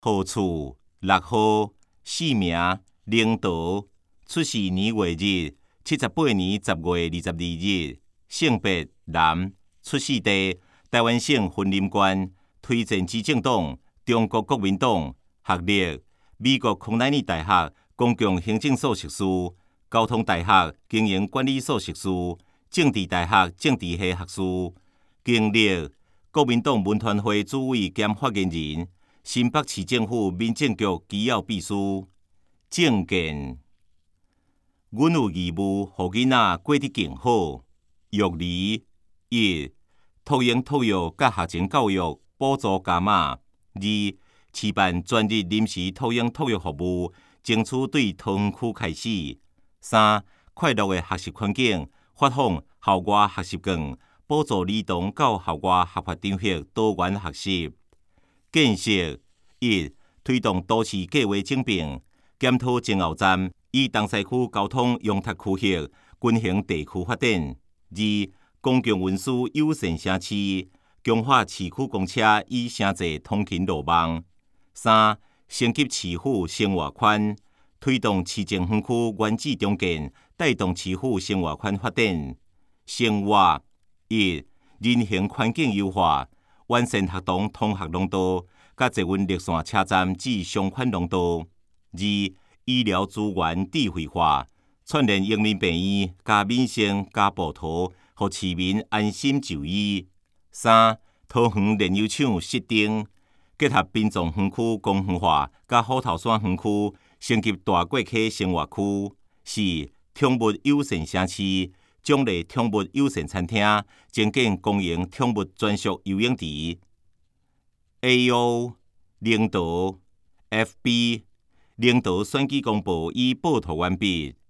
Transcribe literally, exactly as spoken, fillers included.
号厝、六号、姓名、领导、出世年月日，七十八年十月二十二日，性别男，出世地台湾省云林县，推荐之政党中国国民党，学历美国康乃尔大学公共行政所硕士，交通大学经营管理所硕士，政治大学政治系学士，经历国民党文团会主委兼发言人，新北市政府民政局机要秘书。政见，阮有义务，互囡仔过得更好。育儿一、托婴托育甲学前教育补助加码；二、试办专日临时托婴托育服务，争取对桃园区开始；三、快乐的学习环境，发放校外学习券，补助儿童到校外合法场所多元学习。建设一、推动都市计划整并，检讨前后站，以东西区交通拥塞区域均衡地区发展；二、公共运输友善城市，强化市区公车以城际通勤路网；三、升级市府生活圈，推动市政园区原址重建，带动市府生活圈发展。生活一、人行环境优化，完善学童通学廊道，甲捷运绿线车站至双款廊道；二、医疗资源智慧化，串联人民病院、加民生、加补助，互市民安心就医。三、桃园炼油厂设定，结合滨藏园区公园化，甲虎头山园区升级大过溪生活区。四、宠物友善城市，奖励宠物友善餐厅，增建公营宠物专属游泳池。A O 领导 F B 领导选举公报已报图完毕。